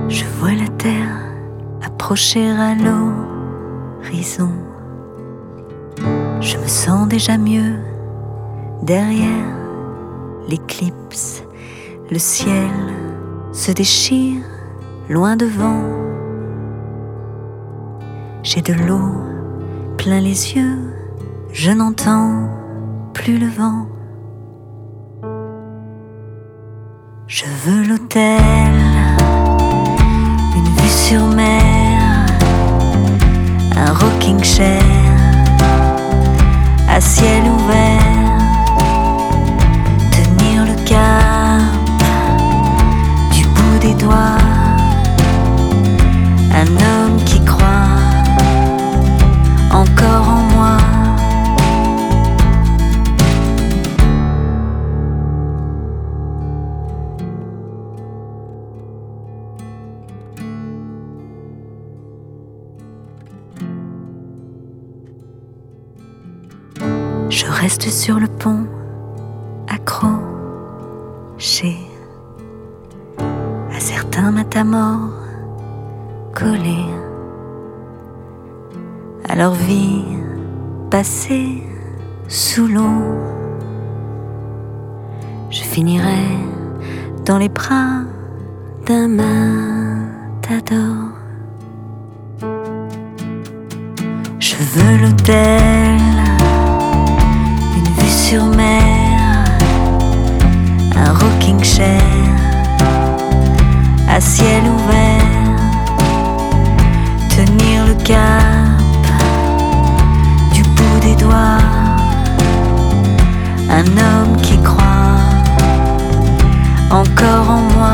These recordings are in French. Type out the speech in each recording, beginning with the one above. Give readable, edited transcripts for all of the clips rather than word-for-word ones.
Je vois la terre approcher à l'horizon. Je me sens déjà mieux derrière l'éclipse. Le ciel se déchire loin devant. J'ai de l'eau plein les yeux, je n'entends plus le vent. Je veux l'hôtel, une vue sur mer, un rocking chair à ciel ouvert, tenir le cap du bout des doigts, un homme qui croit encore en moi. Je reste sur le pont, accroché à certains matamores collés à leur vie passée sous l'eau. Je finirai dans les bras d'un matador. Je veux l'hôtel, sur mer, un rocking chair à ciel ouvert, tenir le cap du bout des doigts, un homme qui croit encore en moi.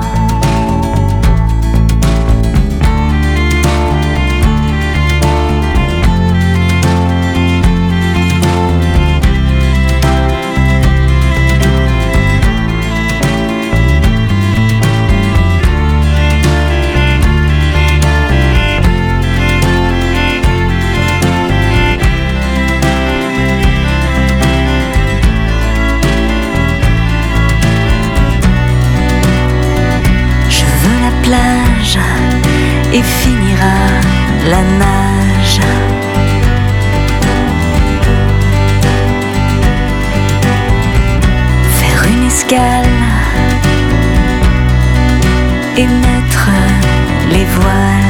Plage et finira la nage. Faire une escale et mettre les voiles.